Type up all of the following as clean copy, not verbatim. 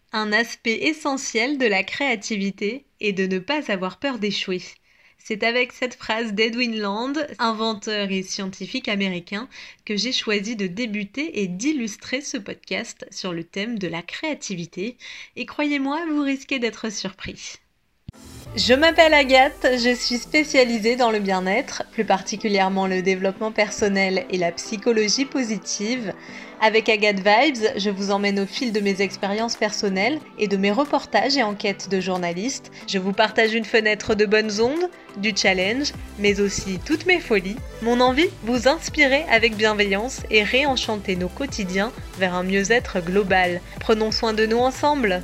Un aspect essentiel de la créativité est de ne pas avoir peur d'échouer. C'est avec cette phrase d'Edwin Land, inventeur et scientifique américain, que j'ai choisi de débuter et d'illustrer ce podcast sur le thème de la créativité. Et croyez-moi, vous risquez d'être surpris. Je m'appelle Agathe, je suis spécialisée dans le bien-être, plus particulièrement le développement personnel et la psychologie positive. Avec Agathe Vibes, je vous emmène au fil de mes expériences personnelles et de mes reportages et enquêtes de journalistes. Je vous partage une fenêtre de bonnes ondes, du challenge, mais aussi toutes mes folies. Mon envie, vous inspirer avec bienveillance et réenchanter nos quotidiens vers un mieux-être global. Prenons soin de nous ensemble.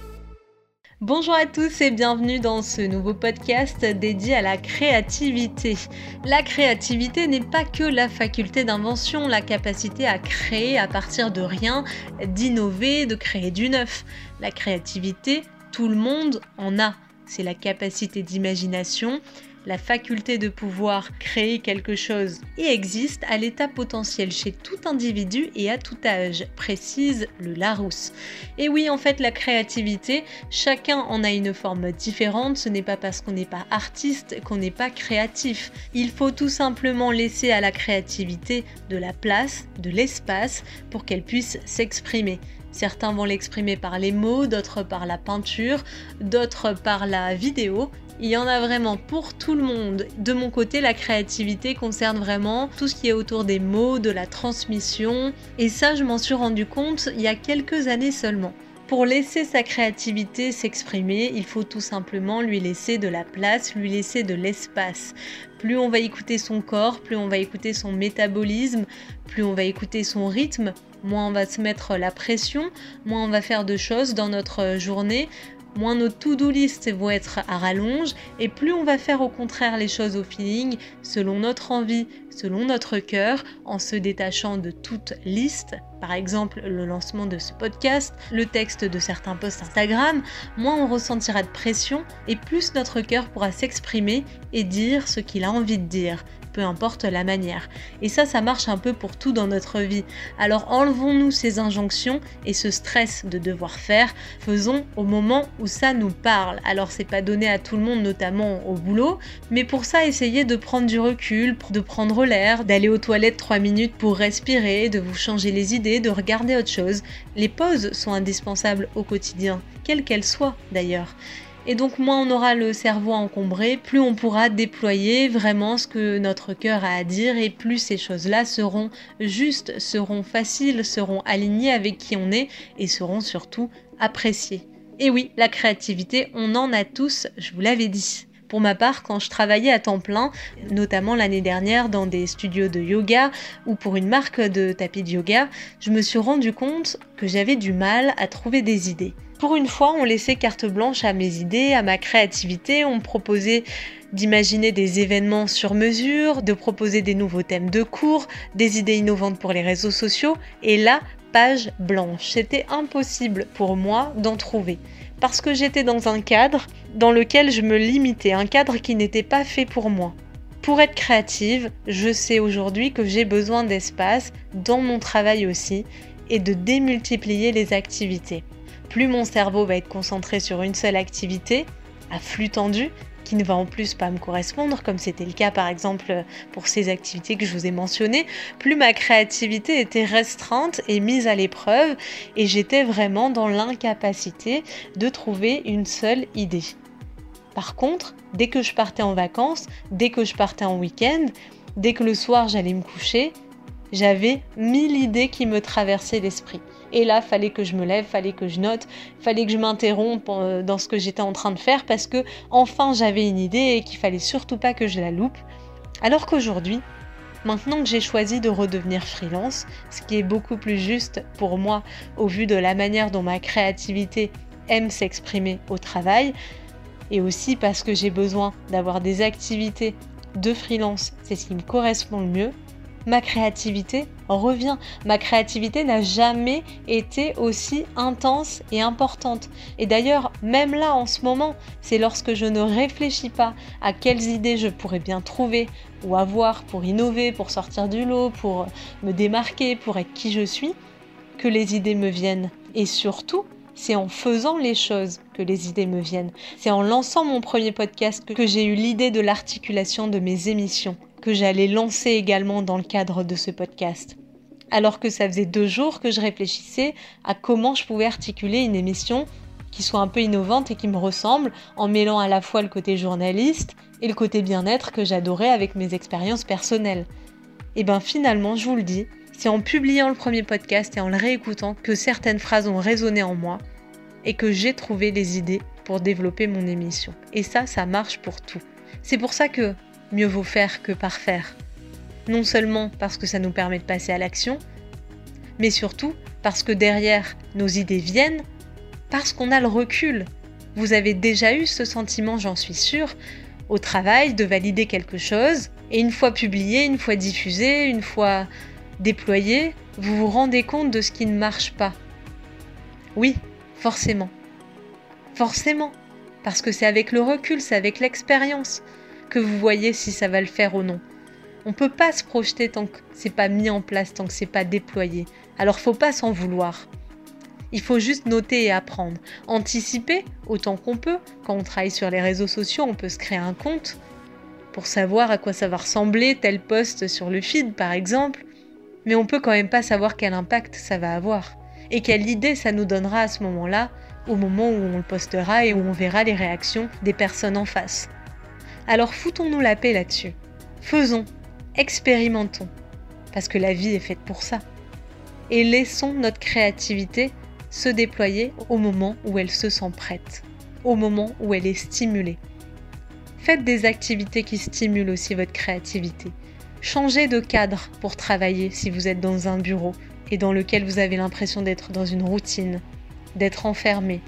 Bonjour à tous et bienvenue dans ce nouveau podcast dédié à la créativité. La créativité n'est pas que la faculté d'invention, la capacité à créer à partir de rien, d'innover, de créer du neuf. La créativité, tout le monde en a. C'est la capacité d'imagination, la faculté de pouvoir créer quelque chose et existe à l'état potentiel chez tout individu et à tout âge, précise le Larousse. Et oui, en fait, la créativité, chacun en a une forme différente, ce n'est pas parce qu'on n'est pas artiste qu'on n'est pas créatif. Il faut tout simplement laisser à la créativité de la place, de l'espace pour qu'elle puisse s'exprimer. Certains vont l'exprimer par les mots, d'autres par la peinture, d'autres par la vidéo. Il y en a vraiment pour tout le monde. De mon côté, la créativité concerne vraiment tout ce qui est autour des mots, de la transmission. Et ça, je m'en suis rendu compte il y a quelques années seulement. Pour laisser sa créativité s'exprimer, il faut tout simplement lui laisser de la place, lui laisser de l'espace. Plus on va écouter son corps, plus on va écouter son métabolisme, plus on va écouter son rythme, moins on va se mettre la pression, moins on va faire de choses dans notre journée, moins nos to-do list vont être à rallonge et plus on va faire au contraire les choses au feeling, selon notre envie, selon notre cœur, en se détachant de toute liste, par exemple le lancement de ce podcast, le texte de certains posts Instagram, moins on ressentira de pression et plus notre cœur pourra s'exprimer et dire ce qu'il a envie de dire. Peu importe la manière. Et ça marche un peu pour tout dans notre vie. Alors enlevons-nous ces injonctions et ce stress de devoir faire, faisons au moment où ça nous parle. Alors c'est pas donné à tout le monde, notamment au boulot, mais pour ça essayez de prendre du recul, de prendre l'air, d'aller aux toilettes 3 minutes pour respirer, de vous changer les idées, de regarder autre chose. Les pauses sont indispensables au quotidien, quelles qu'elles soient d'ailleurs. Et donc moins on aura le cerveau encombré, plus on pourra déployer vraiment ce que notre cœur a à dire et plus ces choses-là seront justes, seront faciles, seront alignées avec qui on est et seront surtout appréciées. Et oui, la créativité, on en a tous, je vous l'avais dit. Pour ma part, quand je travaillais à temps plein, notamment l'année dernière dans des studios de yoga ou pour une marque de tapis de yoga, je me suis rendu compte que j'avais du mal à trouver des idées. Pour une fois, on laissait carte blanche à mes idées, à ma créativité, on me proposait d'imaginer des événements sur mesure, de proposer des nouveaux thèmes de cours, des idées innovantes pour les réseaux sociaux, et là, page blanche. C'était impossible pour moi d'en trouver. Parce que j'étais dans un cadre dans lequel je me limitais, un cadre qui n'était pas fait pour moi. Pour être créative, je sais aujourd'hui que j'ai besoin d'espace, dans mon travail aussi, et de démultiplier les activités. Plus mon cerveau va être concentré sur une seule activité, à flux tendu, qui ne va en plus pas me correspondre, comme c'était le cas par exemple pour ces activités que je vous ai mentionnées, plus ma créativité était restreinte et mise à l'épreuve et j'étais vraiment dans l'incapacité de trouver une seule idée. Par contre, dès que je partais en vacances, dès que je partais en week-end, dès que le soir j'allais me coucher, j'avais 1000 idées qui me traversaient l'esprit. Et là, fallait que je me lève, fallait que je note, fallait que je m'interrompe dans ce que j'étais en train de faire parce que enfin j'avais une idée et qu'il fallait surtout pas que je la loupe. Alors qu'aujourd'hui, maintenant que j'ai choisi de redevenir freelance, ce qui est beaucoup plus juste pour moi au vu de la manière dont ma créativité aime s'exprimer au travail, et aussi parce que j'ai besoin d'avoir des activités de freelance, c'est ce qui me correspond le mieux, ma créativité revient. Ma créativité n'a jamais été aussi intense et importante. Et d'ailleurs, même là, en ce moment, c'est lorsque je ne réfléchis pas à quelles idées je pourrais bien trouver ou avoir pour innover, pour sortir du lot, pour me démarquer, pour être qui je suis, que les idées me viennent. Et surtout, C'est en faisant les choses que les idées me viennent. C'est en lançant mon premier podcast que j'ai eu l'idée de l'articulation de mes émissions, que j'allais lancer également dans le cadre de ce podcast. Alors que ça faisait 2 jours que je réfléchissais à comment je pouvais articuler une émission qui soit un peu innovante et qui me ressemble, en mêlant à la fois le côté journaliste et le côté bien-être que j'adorais avec mes expériences personnelles. Et bien finalement, je vous le dis, c'est en publiant le premier podcast et en le réécoutant que certaines phrases ont résonné en moi et que j'ai trouvé les idées pour développer mon émission. Et ça marche pour tout. C'est pour ça que mieux vaut faire que parfaire. Non seulement parce que ça nous permet de passer à l'action, mais surtout parce que derrière nos idées viennent, parce qu'on a le recul. Vous avez déjà eu ce sentiment, j'en suis sûre, au travail, de valider quelque chose, et une fois publié, une fois diffusé, une fois déployé, vous vous rendez compte de ce qui ne marche pas. Oui, forcément. Forcément. Parce que c'est avec le recul, c'est avec l'expérience que vous voyez si ça va le faire ou non. On ne peut pas se projeter tant que c'est pas mis en place, tant que c'est pas déployé. Alors faut pas s'en vouloir. Il faut juste noter et apprendre. Anticiper autant qu'on peut. Quand on travaille sur les réseaux sociaux, on peut se créer un compte pour savoir à quoi ça va ressembler tel post sur le feed par exemple. Mais on peut quand même pas savoir quel impact ça va avoir et quelle idée ça nous donnera à ce moment-là, au moment où on le postera et où on verra les réactions des personnes en face. Alors foutons-nous la paix là-dessus. Faisons, expérimentons, parce que la vie est faite pour ça. Et laissons notre créativité se déployer au moment où elle se sent prête, au moment où elle est stimulée. Faites des activités qui stimulent aussi votre créativité. Changez de cadre pour travailler si vous êtes dans un bureau et dans lequel vous avez l'impression d'être dans une routine, d'être enfermé.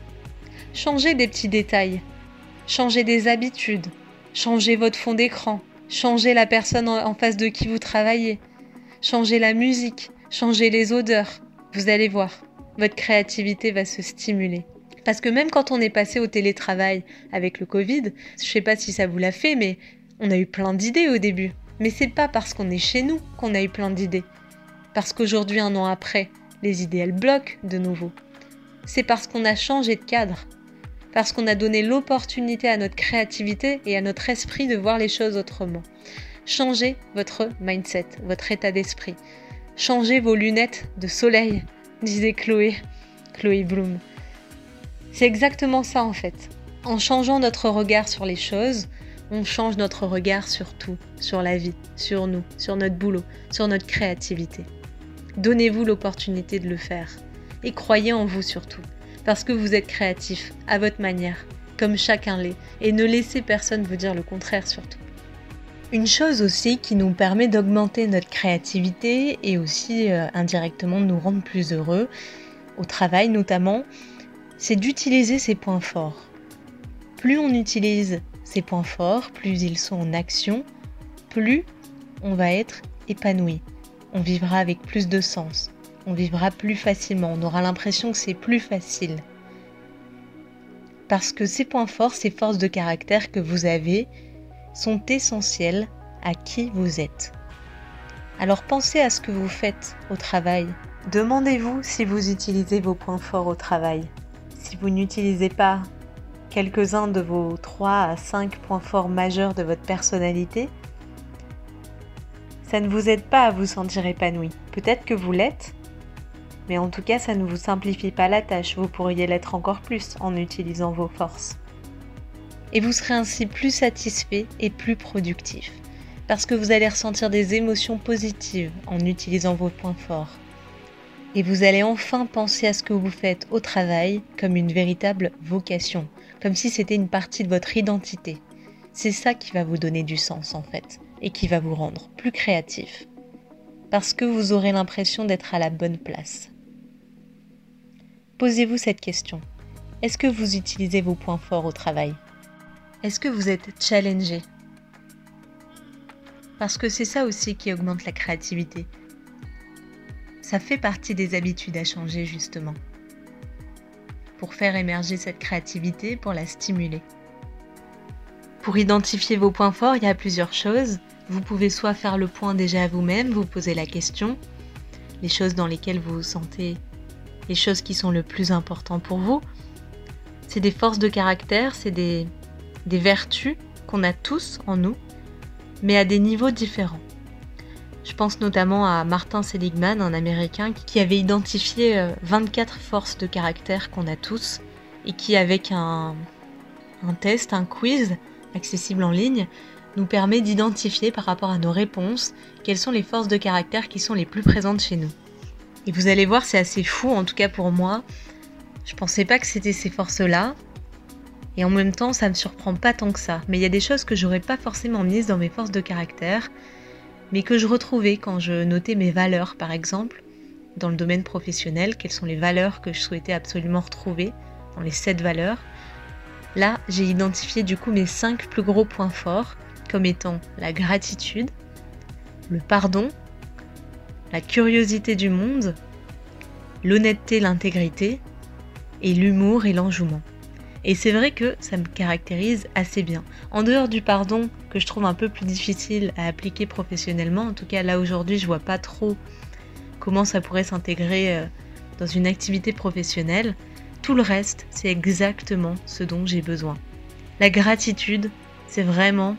Changez des petits détails, changez des habitudes, changez votre fond d'écran, changez la personne en face de qui vous travaillez, changez la musique, changez les odeurs. Vous allez voir, votre créativité va se stimuler. Parce que même quand on est passé au télétravail avec le Covid, je sais pas si ça vous l'a fait, mais on a eu plein d'idées au début. Mais c'est pas parce qu'on est chez nous qu'on a eu plein d'idées. Parce qu'aujourd'hui, 1 an après, les idées elles bloquent de nouveau. C'est parce qu'on a changé de cadre. Parce qu'on a donné l'opportunité à notre créativité et à notre esprit de voir les choses autrement. Changez votre mindset, votre état d'esprit. Changez vos lunettes de soleil, disait Chloé Bloom. C'est exactement ça en fait. En changeant notre regard sur les choses, on change notre regard sur tout, sur la vie, sur nous, sur notre boulot, sur notre créativité. Donnez-vous l'opportunité de le faire. Et croyez en vous surtout, parce que vous êtes créatif, à votre manière, comme chacun l'est, et ne laissez personne vous dire le contraire surtout. Une chose aussi qui nous permet d'augmenter notre créativité et aussi indirectement de nous rendre plus heureux, au travail notamment, c'est d'utiliser ses points forts. Plus on utilise ces points forts, plus ils sont en action, plus on va être épanoui. On vivra avec plus de sens, on vivra plus facilement, on aura l'impression que c'est plus facile. Parce que ces points forts, ces forces de caractère que vous avez, sont essentielles à qui vous êtes. Alors pensez à ce que vous faites au travail. Demandez-vous si vous utilisez vos points forts au travail. Si vous n'utilisez pas quelques-uns de vos 3 à 5 points forts majeurs de votre personnalité, ça ne vous aide pas à vous sentir épanoui. Peut-être que vous l'êtes, mais en tout cas, ça ne vous simplifie pas la tâche. Vous pourriez l'être encore plus en utilisant vos forces. Et vous serez ainsi plus satisfait et plus productif, parce que vous allez ressentir des émotions positives en utilisant vos points forts. Et vous allez enfin penser à ce que vous faites au travail comme une véritable vocation, comme si c'était une partie de votre identité. C'est ça qui va vous donner du sens en fait, et qui va vous rendre plus créatif, parce que vous aurez l'impression d'être à la bonne place. Posez-vous cette question. Est-ce que vous utilisez vos points forts au travail ? Est-ce que vous êtes challengé ? Parce que c'est ça aussi qui augmente la créativité. Ça fait partie des habitudes à changer justement, pour faire émerger cette créativité, pour la stimuler. Pour identifier vos points forts, il y a plusieurs choses. Vous pouvez soit faire le point déjà à vous-même, vous poser la question, les choses dans lesquelles vous vous sentez les choses qui sont le plus important pour vous. C'est des forces de caractère, c'est des vertus qu'on a tous en nous, mais à des niveaux différents. Je pense notamment à Martin Seligman, un Américain, qui avait identifié 24 forces de caractère qu'on a tous, et qui, avec un test, un quiz accessible en ligne, nous permet d'identifier par rapport à nos réponses quelles sont les forces de caractère qui sont les plus présentes chez nous. Et vous allez voir, c'est assez fou, en tout cas pour moi. Je pensais pas que c'était ces forces-là, et en même temps, ça me surprend pas tant que ça. Mais il y a des choses que j'aurais pas forcément mises dans mes forces de caractère, mais que je retrouvais quand je notais mes valeurs, par exemple, dans le domaine professionnel, quelles sont les valeurs que je souhaitais absolument retrouver, dans les 7 valeurs. Là, j'ai identifié du coup mes 5 plus gros points forts, comme étant la gratitude, le pardon, la curiosité du monde, l'honnêteté, l'intégrité, et l'humour et l'enjouement. Et c'est vrai que ça me caractérise assez bien. En dehors du pardon, que je trouve un peu plus difficile à appliquer professionnellement, en tout cas là aujourd'hui je vois pas trop comment ça pourrait s'intégrer dans une activité professionnelle, tout le reste c'est exactement ce dont j'ai besoin. La gratitude, c'est vraiment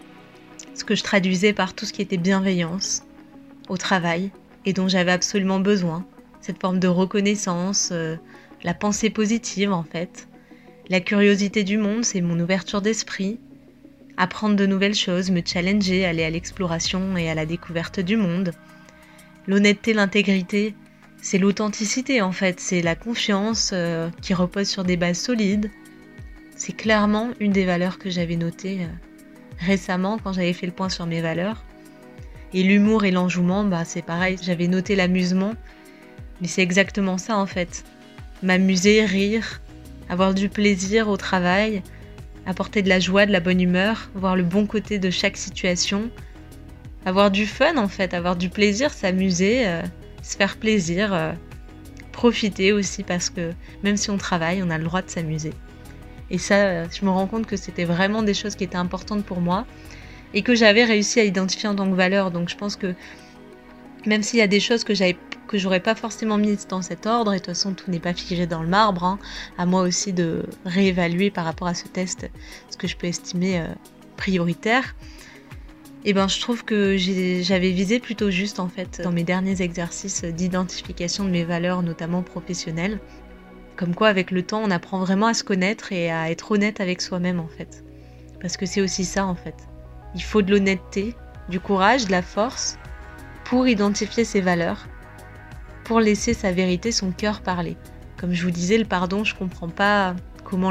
ce que je traduisais par tout ce qui était bienveillance au travail et dont j'avais absolument besoin, cette forme de reconnaissance, la pensée positive en fait. La curiosité du monde, c'est mon ouverture d'esprit, apprendre de nouvelles choses, me challenger, aller à l'exploration et à la découverte du monde. L'honnêteté, l'intégrité, c'est l'authenticité en fait, c'est la confiance qui repose sur des bases solides. C'est clairement une des valeurs que j'avais notées récemment quand j'avais fait le point sur mes valeurs. Et l'humour et l'enjouement, c'est pareil, j'avais noté l'amusement, mais c'est exactement ça en fait. M'amuser, rire, avoir du plaisir au travail, apporter de la joie, de la bonne humeur, voir le bon côté de chaque situation, avoir du fun en fait, avoir du plaisir, s'amuser, se faire plaisir, profiter aussi parce que même si on travaille, on a le droit de s'amuser. Et ça, je me rends compte que c'était vraiment des choses qui étaient importantes pour moi et que j'avais réussi à identifier en tant que valeur. Donc je pense que même s'il y a des choses que j'aurais pas forcément mises dans cet ordre, et de toute façon tout n'est pas figé dans le marbre, à moi aussi de réévaluer par rapport à ce test ce que je peux estimer prioritaire, et je trouve que j'avais visé plutôt juste en fait dans mes derniers exercices d'identification de mes valeurs, notamment professionnelles. Comme quoi avec le temps on apprend vraiment à se connaître et à être honnête avec soi-même en fait. Parce que c'est aussi ça en fait. Il faut de l'honnêteté, du courage, de la force, pour identifier ses valeurs, pour laisser sa vérité, son cœur parler. Comme je vous disais, le pardon, je comprends pas comment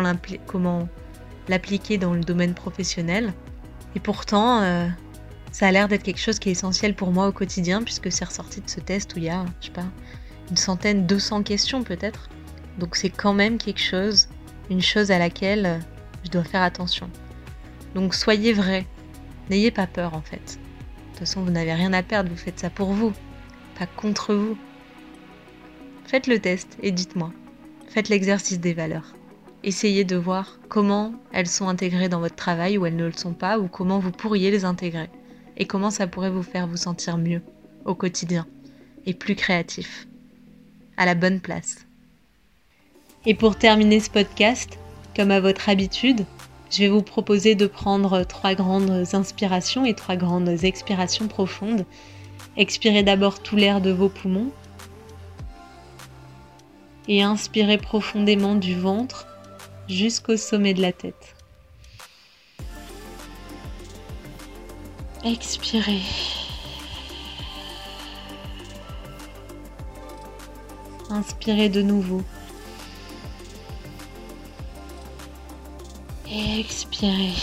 l'appliquer dans le domaine professionnel. Et pourtant, ça a l'air d'être quelque chose qui est essentiel pour moi au quotidien, puisque c'est ressorti de ce test où il y a, je sais pas, 100, 200 questions peut-être. Donc c'est quand même quelque chose, une chose à laquelle je dois faire attention. Donc soyez vrai, n'ayez pas peur en fait. De toute façon, vous n'avez rien à perdre, vous faites ça pour vous, pas contre vous. Faites le test et dites-moi. Faites l'exercice des valeurs. Essayez de voir comment elles sont intégrées dans votre travail ou elles ne le sont pas, ou comment vous pourriez les intégrer. Et comment ça pourrait vous faire vous sentir mieux au quotidien et plus créatif, à la bonne place. Et pour terminer ce podcast, comme à votre habitude, je vais vous proposer de prendre 3 grandes inspirations et 3 grandes expirations profondes. Expirez d'abord tout l'air de vos poumons et inspirez profondément du ventre jusqu'au sommet de la tête. Expirez. Inspirez de nouveau. Expirez.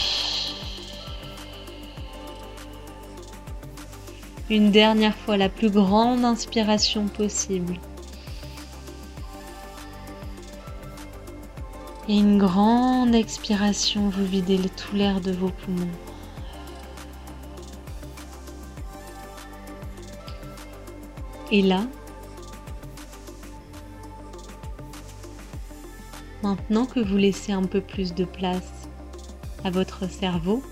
Une dernière fois, la plus grande inspiration possible. Et une grande expiration, vous videz tout l'air de vos poumons. Et là, maintenant que vous laissez un peu plus de place à votre cerveau,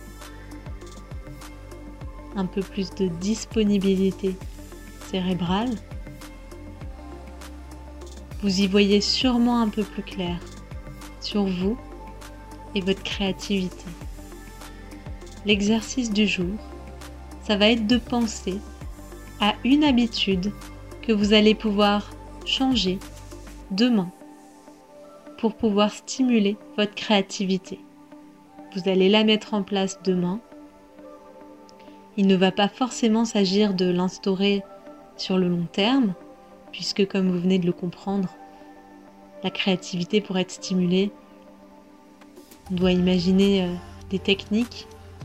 un peu plus de disponibilité cérébrale, vous y voyez sûrement un peu plus clair sur vous et votre créativité. L'exercice du jour, ça va être de penser à une habitude que vous allez pouvoir changer demain pour pouvoir stimuler votre créativité. Vous allez la mettre en place demain. Il ne va pas forcément s'agir de l'instaurer sur le long terme, puisque comme vous venez de le comprendre, la créativité pour être stimulée, on doit imaginer des techniques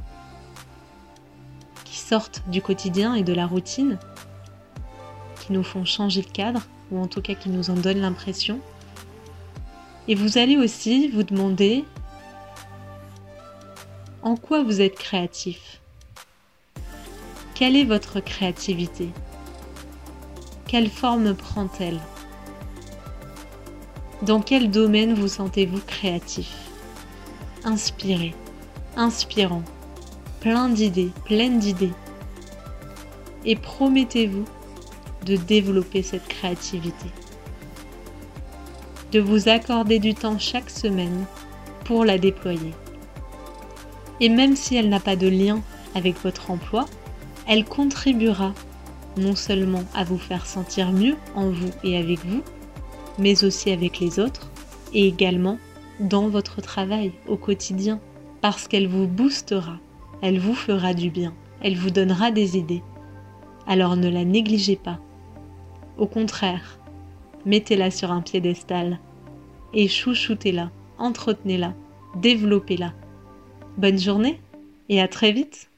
qui sortent du quotidien et de la routine, qui nous font changer de cadre, ou en tout cas qui nous en donnent l'impression. Et vous allez aussi vous demander en quoi vous êtes créatif. Quelle est votre créativité? Quelle forme prend-elle? Dans quel domaine vous sentez-vous créatif? Inspiré, inspirant, pleine d'idées. Et promettez-vous de développer cette créativité. De vous accorder du temps chaque semaine pour la déployer. Et même si elle n'a pas de lien avec votre emploi, elle contribuera non seulement à vous faire sentir mieux en vous et avec vous, mais aussi avec les autres, et également dans votre travail au quotidien, parce qu'elle vous boostera, elle vous fera du bien, elle vous donnera des idées. Alors ne la négligez pas. Au contraire, mettez-la sur un piédestal et chouchoutez-la, entretenez-la, développez-la. Bonne journée et à très vite!